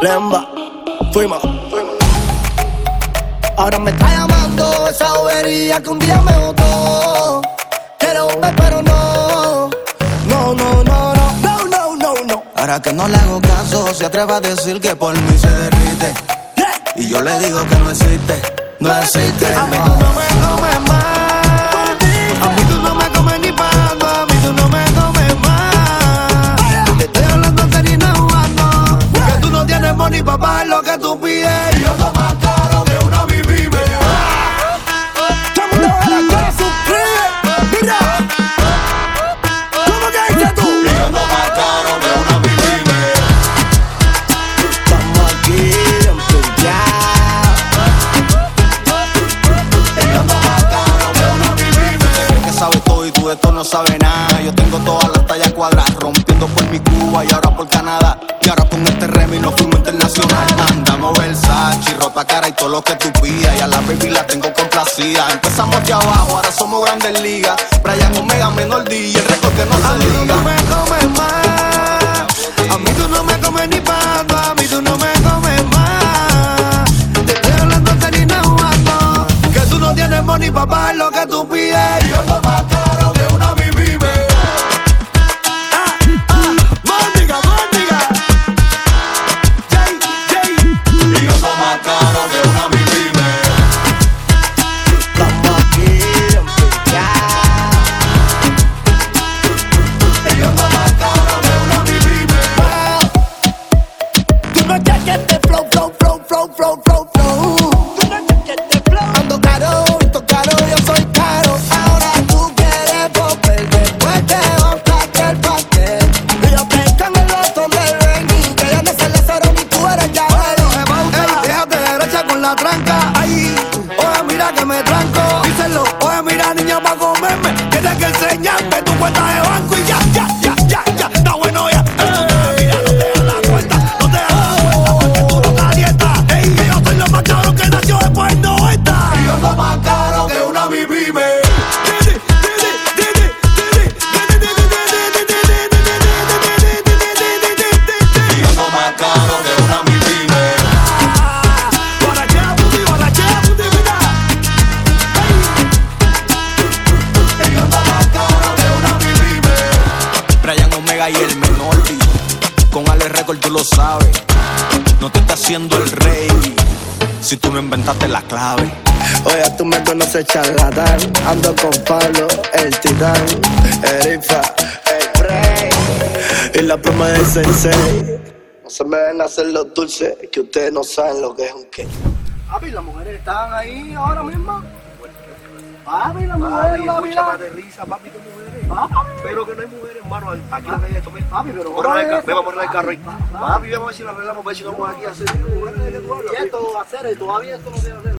Lemba, fuimos. Ahora me está llamando esa bobería que un día me botó. Quiero volver pero no. No. Ahora que no le hago caso, se atreve a decir que por mí se derrite. Y yo le digo que no existe, no existe. A mí tú no me comes más. A mí tú no me comes ni pagando. A mí tú no me comes más. Te estoy hablando serio y no jugando. Porque tú no tienes money pa' pagar lo que tú pides. Y yo ando más caro que una bibime. Todo el mundo ahora que suscribe. Mira. ¿Cómo que dices tú? Y yo ando más caro que una bibime. Estamos aquí en Pinteado. Y yo ando más caro que una bibime. Que sabe todo y tú de esto no sabes nada. Yo tengo todas las tallas cuadradas, rompiendo por mi Cuba y ahora por Canadá. Y ahora con este Remy nos fuimos internacional. Andamos Versace, ropa cara y todo lo que tú pidas. Y a la baby la tengo complacida. Empezamos de abajo, ahora somos grandes ligas. Brian Omega, menor D y el récord que no se Tú diga. no me comes más. A mí tú no me comes ni pagando. A mí tú no me comes más. Te estoy hablando serio y no jugando. Que tú no tienes money pa' pagar lo que tú pides. Y yo ando más caro que una bibime. Mónica. Jay. Y yo ando más caro que una bibime. Estamos aquí en Pinteado. Y yo ando más caro que una bibime. Tú no cheques este flow. Tú no cheques este flow. Ando caro, yo soy caro. Ahora tú quieres volver después que botaste el pastel. Y yo te en el botón del Benny, que ya no se le cero ni tú eres ya bueno. Ey, déjate derecha con la tranca. Ay, oye, mira que me tranco. Díselo, oye, mira, niña, pa' comerme. Tienes que enseñarme tu cuenta de banco y ya. Está bueno ya. Mira, no te das la cuenta. No te das la cuenta porque tú no calientas. Ey, que yo soy lo más caro que nació después del 90. Y yo ando más caro que una bibime. Y yo ando más caro que una bibime. Guarachea, puti, mira. Y yo ando más caro que una bibime. Brian Omega y el menor D. Con Ale Record tú lo sabes. No te está haciendo el rey si tú no inventaste la clave. Oye, tú me conoces, charlatán. Ando con Pablo, el titán, Erifa, el Frey y la pluma del sensei. No se me ven a hacer los dulces, que ustedes no saben lo que es un qué. Papi, las mujeres están ahí ahora mismo. Papi, las mujeres, papi, Mucha de risa, papi, con mujeres. papi. Pero que no hay mujeres, hermano. Aquí lo que hay es esto. Papi, pero Vamos a poner el carro ahí. Papi, vamos a ver si lo arreglamos, a ver si nos vamos aquí a hacer. Mujeres, ¿de qué tú hablas? Y esto va a hacer, todavía esto no se va a hacer.